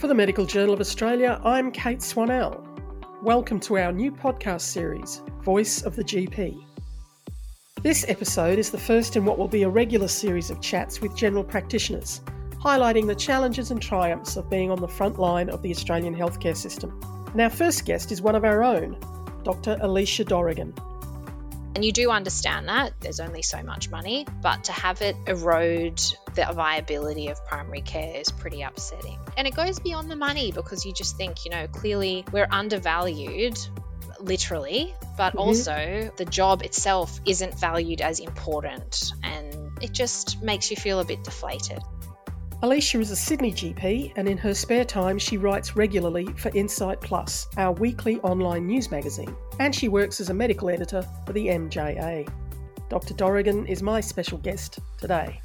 For the Medical Journal of Australia, I'm Kate Swanell. Welcome to our new podcast series, Voice of the GP. This episode is the first in what will be a regular series of chats with general practitioners, highlighting the challenges and triumphs of being on the front line of the Australian healthcare system. And our first guest is one of our own, Dr. Alicia Dorrigan. And you do understand that there's only so much money, but to have it erode the viability of primary care is pretty upsetting. And it goes beyond the money because you just think, clearly we're undervalued, literally, but also the job itself isn't valued as important, and it just makes you feel a bit deflated. Alicia is a Sydney GP, and in her spare time she writes regularly for Insight Plus, our weekly online news magazine, and she works as a medical editor for the MJA. Dr. Dorrigan is my special guest today.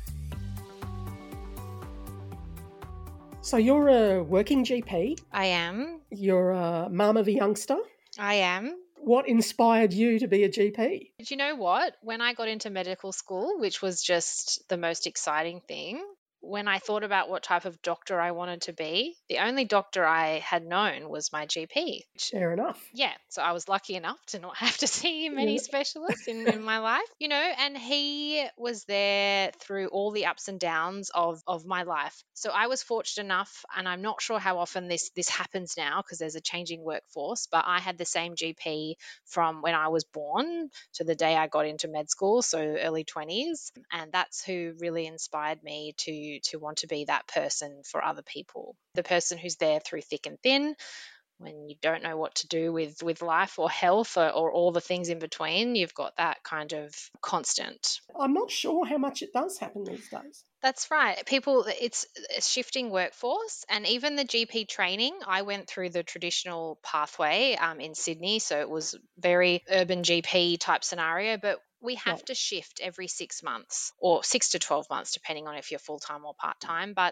So you're a working GP. I am. You're a mum of a youngster. I am. What inspired you to be a GP? Do you know what? When I got into medical school, which was just the most exciting thing, when I thought about what type of doctor I wanted to be, the only doctor I had known was my GP. Fair enough. Yeah, so I was lucky enough to not have to see many specialists in my life, and he was there through all the ups and downs of my life. So I was fortunate enough, and I'm not sure how often this happens now because there's a changing workforce, but I had the same GP from when I was born to the day I got into med school, so early 20s, and that's who really inspired me to want to be that person for other people, the person who's there through thick and thin when you don't know what to do with life or health or all the things in between. You've got that kind of constant. I'm not sure how much it does happen these days. That's right. It's a shifting workforce, and even the GP training, I went through the traditional pathway in Sydney, so it was very urban GP type scenario, but we have to shift every 6 months or 6 to 12 months, depending on if you're full-time or part-time. But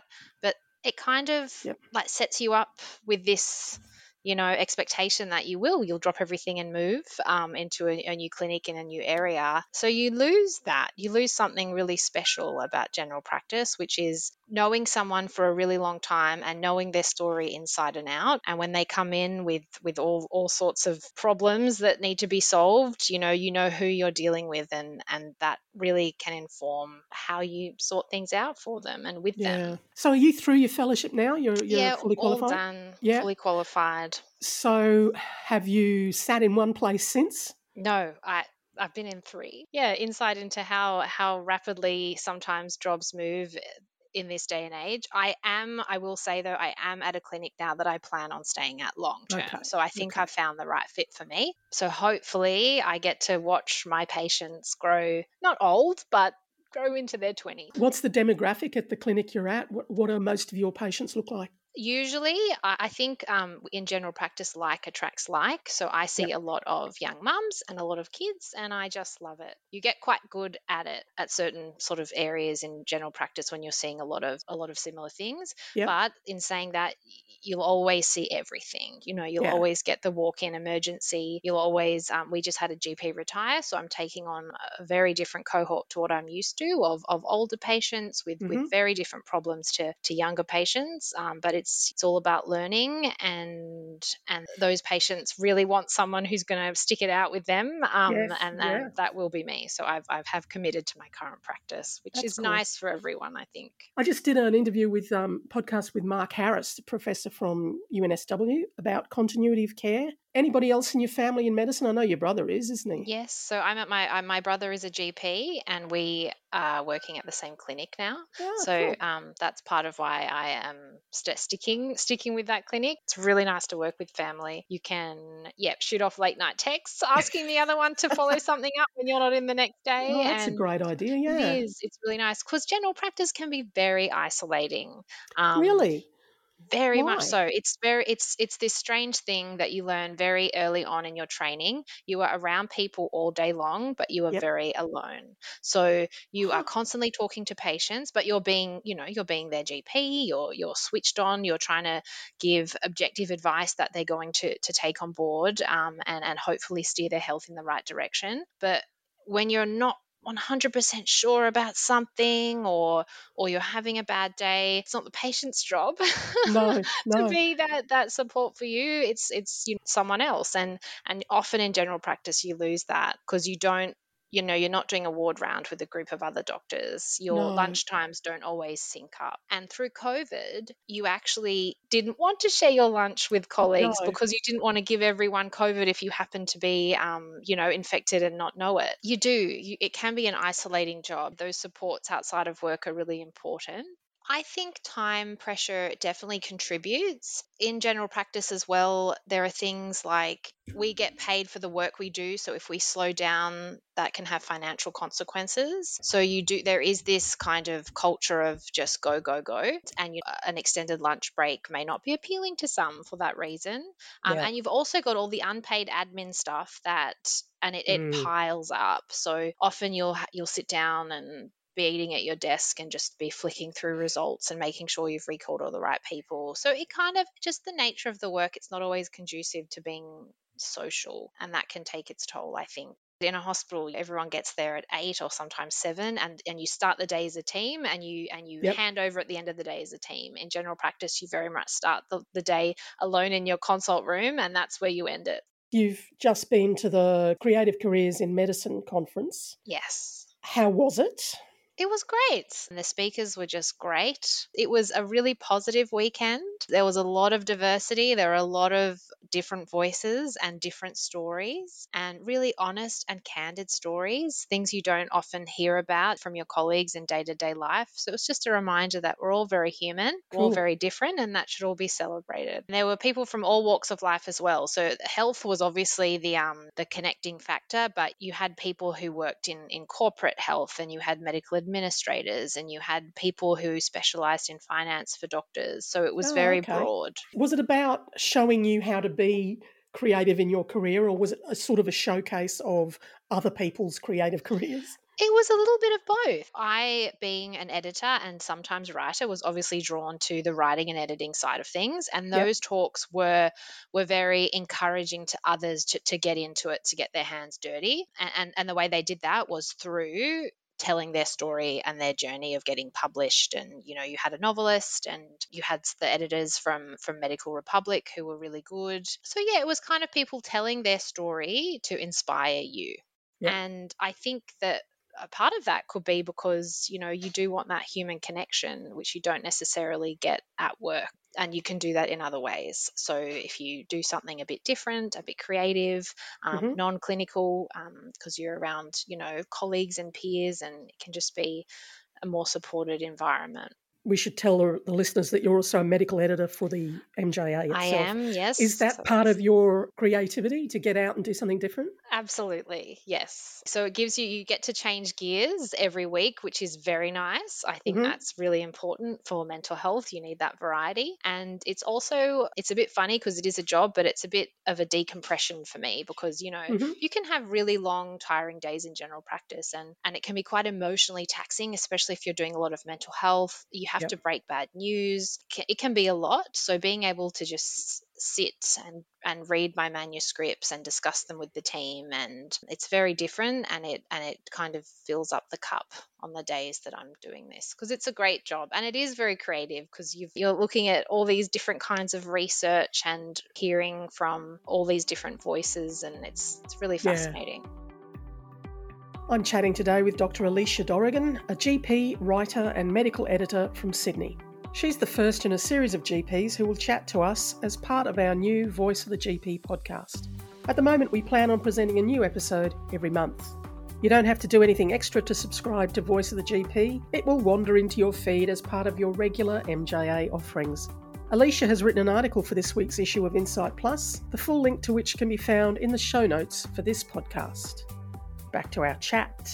it kind of like sets you up with this, expectation that you'll drop everything and move into a new clinic in a new area. So you lose that. You lose something really special about general practice, which is knowing someone for a really long time and knowing their story inside and out. And when they come in with all sorts of problems that need to be solved, you know who you're dealing with, and that really can inform how you sort things out for them and with them. So are you through your fellowship now? You're fully qualified? All done, fully qualified. So have you sat in one place since? No, I've been in 3. Yeah, insight into how rapidly sometimes jobs move in this day and age. I will say though, I am at a clinic now that I plan on staying at long term. Okay. So I think I've found the right fit for me. So hopefully I get to watch my patients grow, not old, but grow into their 20s. What's the demographic at the clinic you're at? What do most of your patients look like? Usually, I think in general practice, like attracts like. So I see a lot of young mums and a lot of kids, and I just love it. You get quite good at it at certain sort of areas in general practice when you're seeing a lot of similar things. Yep. But in saying that, you'll always see everything. You'll always get the walk-in emergency. You'll always. We just had a GP retire, so I'm taking on a very different cohort to what I'm used to of older patients with very different problems to younger patients. But it's all about learning, and those patients really want someone who's going to stick it out with them, and that will be me. So I have committed to my current practice, which is cool. Nice for everyone, I think. I just did an interview with podcast with Mark Harris, a professor from UNSW, about continuity of care. Anybody else in your family in medicine? I know your brother is, isn't he? Yes. So I'm at my brother is a GP, and we are working at the same clinic now. Oh, so cool. That's part of why I am sticking with that clinic. It's really nice to work with family. You can shoot off late night texts asking the other one to follow something up when you're not in the next day. Oh, that's a great idea. Yeah, it is. It's really nice because general practice can be very isolating. Really? Very much so. It's this strange thing that you learn very early on in your training. You are around people all day long, but you are very alone. So you are constantly talking to patients, but you're being their GP, you're switched on, you're trying to give objective advice that they're going to take on board, and hopefully steer their health in the right direction. But when you're not 100% sure about something, or you're having a bad day, it's not the patient's job No, to no. be that support for you. It's someone else, and often in general practice you lose that because you don't, you're not doing a ward round with a group of other doctors. Your No, lunch times don't always sync up. And through COVID, you actually didn't want to share your lunch with colleagues no. because you didn't want to give everyone COVID if you happen to be, infected and not know it. You do. It can be an isolating job. Those supports outside of work are really important. I think time pressure definitely contributes. In general practice as well, there are things like we get paid for the work we do. So if we slow down, that can have financial consequences. So there is this kind of culture of just go, go, go. And an extended lunch break may not be appealing to some for that reason. Yeah. And you've also got all the unpaid admin stuff and it Mm. piles up. So often you'll sit down and be eating at your desk and just be flicking through results and making sure you've recalled all the right people. So it kind of just the nature of the work, it's not always conducive to being social, and that can take its toll, I think. In a hospital, everyone gets there at 8 or sometimes 7, and you start the day as a team, and you Yep. hand over at the end of the day as a team. In general practice, you very much start the day alone in your consult room, and that's where you end it. You've just been to the Creative Careers in Medicine conference. Yes. How was it? It was great. And the speakers were just great. It was a really positive weekend. There was a lot of diversity. There were a lot of different voices and different stories, and really honest and candid stories, things you don't often hear about from your colleagues in day-to-day life. So it was just a reminder that we're all very human, we're all Cool. very different, and that should all be celebrated. And there were people from all walks of life as well. So health was obviously the connecting factor, but you had people who worked in corporate health, and you had medical administrators, and you had people who specialized in finance for doctors. So it was Oh, very okay. broad. Was it about showing you how to be creative in your career, or was it a sort of a showcase of other people's creative careers? It was a little bit of both. I, being an editor and sometimes writer, was obviously drawn to the writing and editing side of things. And Yep. those talks were very encouraging to others to get into it, to get their hands dirty. And the way they did that was through telling their story and their journey of getting published. And you had a novelist, and you had the editors from Medical Republic who were really good. So yeah, it was kind of people telling their story to inspire you. Yep. And I think that a part of that could be because you do want that human connection, which you don't necessarily get at work, and you can do that in other ways. So if you do something a bit different, a bit creative, Mhm. non-clinical, because you're around colleagues and peers, and it can just be a more supported environment. We should tell the listeners that you're also a medical editor for the MJA itself. I am, yes. Is that part of your creativity, to get out and do something different? Absolutely, yes. So it gives you get to change gears every week, which is very nice. I think Mhm. that's really important for mental health. You need that variety. And it's a bit funny because it is a job, but it's a bit of a decompression for me because, Mhm. you can have really long, tiring days in general practice, and it can be quite emotionally taxing, especially if you're doing a lot of mental health. You have Yep. to break bad news. It can be a lot. So being able to just sit and read my manuscripts and discuss them with the team, and it's very different, and it kind of fills up the cup on the days that I'm doing this, because it's a great job and it is very creative, because you're looking at all these different kinds of research and hearing from all these different voices, and it's really fascinating. I'm chatting today with Dr. Alicia Dorrigan, a GP, writer and medical editor from Sydney. She's the first in a series of GPs who will chat to us as part of our new Voice of the GP podcast. At the moment, we plan on presenting a new episode every month. You don't have to do anything extra to subscribe to Voice of the GP. It will wander into your feed as part of your regular MJA offerings. Alicia has written an article for this week's issue of Insight Plus, the full link to which can be found in the show notes for this podcast. Back to our chat.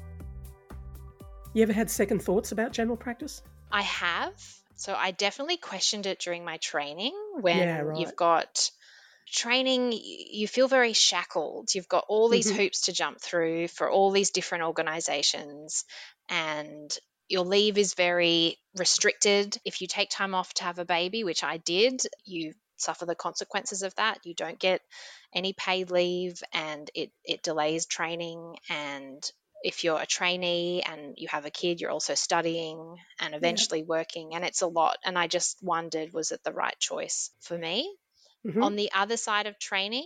You ever had second thoughts about general practice? I have. So I definitely questioned it during my training. When you've got training, you feel very shackled. You've got all these hoops to jump through for all these different organizations, and your leave is very restricted. If you take time off to have a baby, which I did, you suffer the consequences of that. You don't get any paid leave, and it delays training, and if you're a trainee and you have a kid, you're also studying and Yeah. eventually working, and it's a lot. And I just wondered, was it the right choice for me? Hmm. On the other side of training,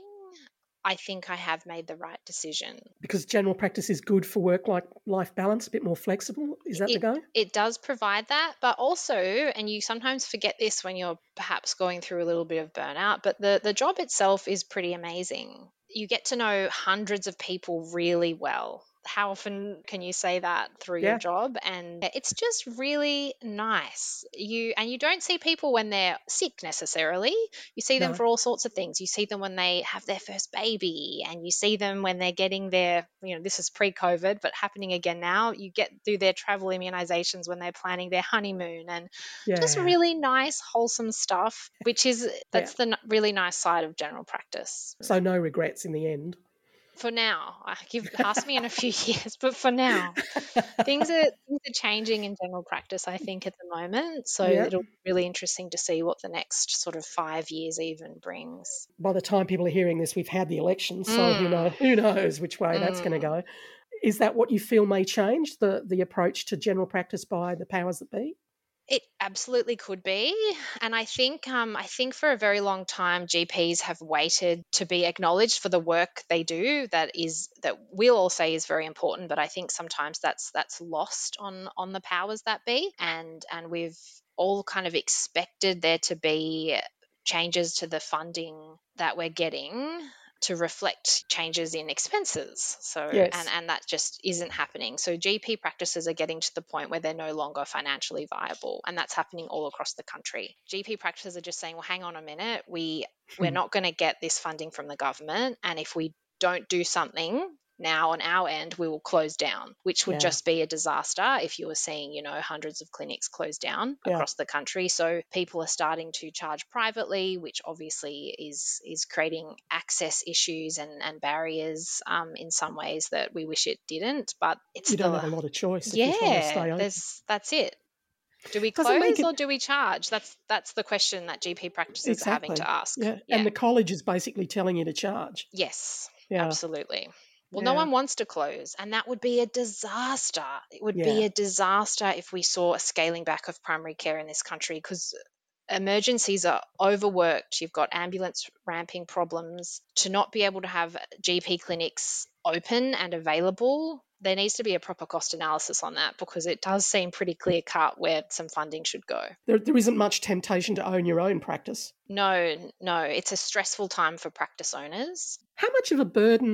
I think I have made the right decision. Because general practice is good for work-life balance, a bit more flexible. Is that the It go? it does provide that, but also, and you sometimes forget this when you're perhaps going through a little bit of burnout, but the job itself is pretty amazing. You get to know hundreds of people really well. How often can you say that through your Yeah. job? And it's just really nice. You don't see people when they're sick necessarily. You see them No. for all sorts of things. You see them when they have their first baby, and you see them when they're getting their, this is pre-COVID, but happening again now. You get do their travel immunizations when they're planning their honeymoon, and just Yeah. really nice, wholesome stuff, Yeah. that's the really nice side of general practice. So no regrets in the end. For now, ask me in a few years, but for now, things are changing in general practice, I think, at the moment. So Yeah. it'll be really interesting to see what the next sort of 5 years even brings. By the time people are hearing this, we've had the elections, so Mm, who knows which way that's going to mm. go. Is that what you feel may change, the approach to general practice by the powers that be? It absolutely could be, and I think for a very long time GPs have waited to be acknowledged for the work they do. That we'll all say is very important, but I think sometimes that's lost on the powers that be, and we've all kind of expected there to be changes to the funding that we're getting to reflect changes in expenses. So, and Yes. and that just isn't happening. So GP practices are getting to the point where they're no longer financially viable, and that's happening all across the country. GP practices are just saying, well, hang on a minute, we're not going to get this funding from the government, and if we don't do something now on our end, we will close down, which would Yeah. just be a disaster if you were seeing, hundreds of clinics close down Yeah. across the country. So people are starting to charge privately, which obviously is creating access issues and barriers in some ways that we wish it didn't. But it's You don't have a lot of choice if you're trying to yeah, stay open. that's it. Do we Does it make close it or do we charge? That's the question that GP practices are having to exactly? ask. Yeah. And Yeah. the college is basically telling you to charge. Yes, Yeah. absolutely. Well, no Yeah. one wants to close, and that would be a disaster. It would be Yeah. a disaster if we saw a scaling back of primary care in this country, because emergencies are overworked. You've got ambulance ramping problems. To not be able to have GP clinics open and available, there needs to be a proper cost analysis on that, because it does seem pretty clear cut where some funding should go. There isn't much temptation to own your own practice. No, no, it's a stressful time for practice owners. How much of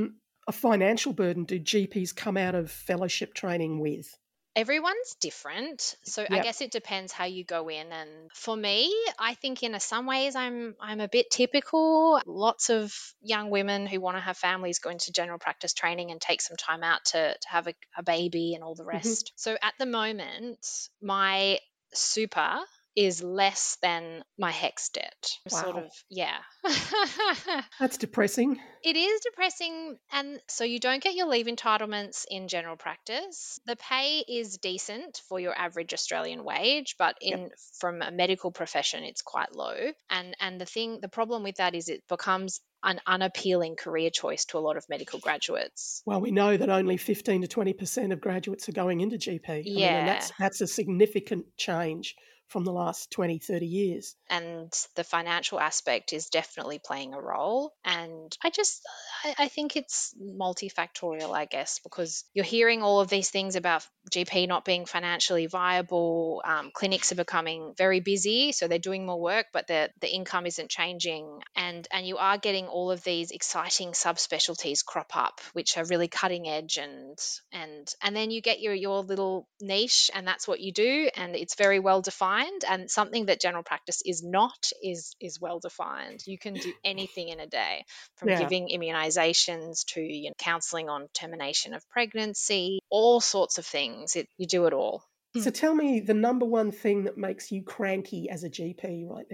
a financial burden, do GPs come out of fellowship training with? Everyone's different, so I Yep. guess it depends how you go in. And for me, I think in some ways I'm a bit typical. Lots of young women who want to have families go into general practice training and take some time out to have a baby and all the Hmm. rest. So at the moment, my super is less than my HEX debt. Sort Wow. of, yeah. That's depressing. It is depressing. And so you don't get your leave entitlements in general practice. The pay is decent for your average Australian wage, but Yep. from a medical profession, it's quite low. And the problem with that is it becomes an unappealing career choice to a lot of medical graduates. Well, we know that only 15 to 20% of graduates are going into GP. I mean, and Yeah. that's a significant change from the last 20, 30 years. And the financial aspect is definitely playing a role. And I think it's multifactorial, I guess, because you're hearing all of these things about GP not being financially viable. Clinics are becoming very busy, so they're doing more work, but the income isn't changing. And you are getting all of these exciting subspecialties crop up, which are really cutting edge, and then you get your little niche, and that's what you do, and it's very well defined. And something that general practice is not is well defined. You can do anything in a day, from Yeah. giving immunizations to counseling on termination of pregnancy, all sorts of things. You do it all. So tell me the number one thing that makes you cranky as a GP right now.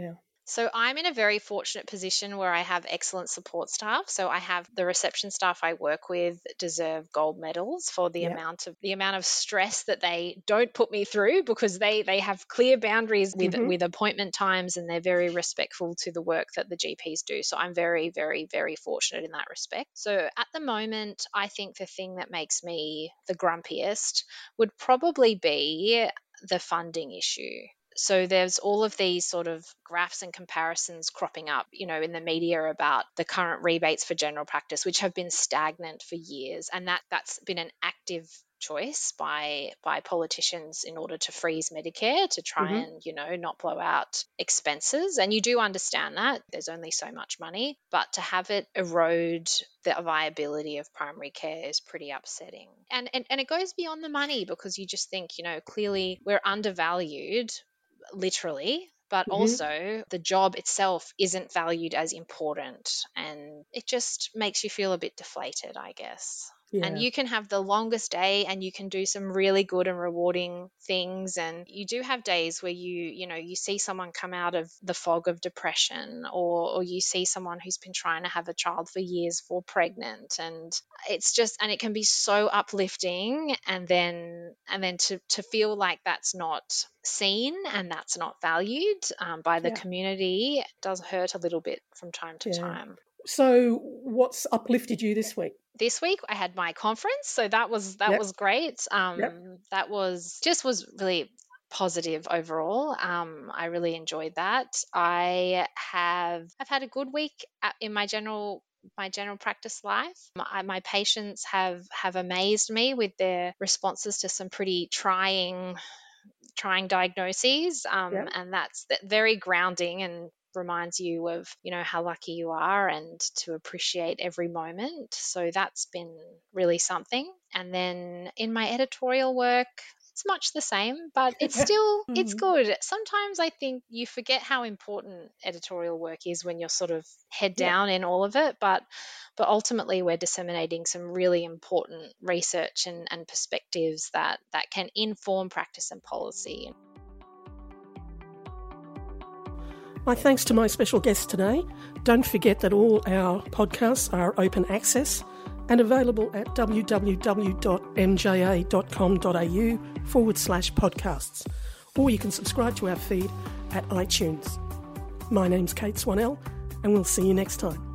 So I'm in a very fortunate position where I have excellent support staff. So I have the reception staff I work with deserve gold medals for the amount of stress that they don't put me through, because they have clear boundaries with appointment times, and they're very respectful to the work that the GPs do. So I'm very, very, very fortunate in that respect. So at the moment, I think the thing that makes me the grumpiest would probably be the funding issue. So there's all of these sort of graphs and comparisons cropping up, in the media about the current rebates for general practice, which have been stagnant for years. And that's been an active choice by politicians in order to freeze Medicare, to try and, not blow out expenses. And you do understand that there's only so much money, but to have it erode the viability of primary care is pretty upsetting. And it goes beyond the money, because you just think, clearly we're undervalued, literally, but also the job itself isn't valued as important, and it just makes you feel a bit deflated, I guess. Yeah. And you can have the longest day and you can do some really good and rewarding things, and you do have days where you see someone come out of the fog of depression, or you see someone who's been trying to have a child for years fall pregnant, and it can be so uplifting, and then to feel like that's not seen and that's not valued by the community does hurt a little bit from time to time. So what's uplifted you this week? This week I had my conference, so that was great. That was really positive overall. I really enjoyed that. I've had a good week in my general practice life. My patients have amazed me with their responses to some pretty trying diagnoses, and that's very grounding and reminds you of how lucky you are and to appreciate every moment. So that's been really something. And then in my editorial work, it's much the same, but it's still it's good. Sometimes I think you forget how important editorial work is when you're sort of head down in all of it, but ultimately we're disseminating some really important research and perspectives that can inform practice and policy. My thanks to my special guest today. Don't forget that all our podcasts are open access and available at www.mja.com.au/podcasts, or you can subscribe to our feed at iTunes. My name's Kate Swanell, and we'll see you next time.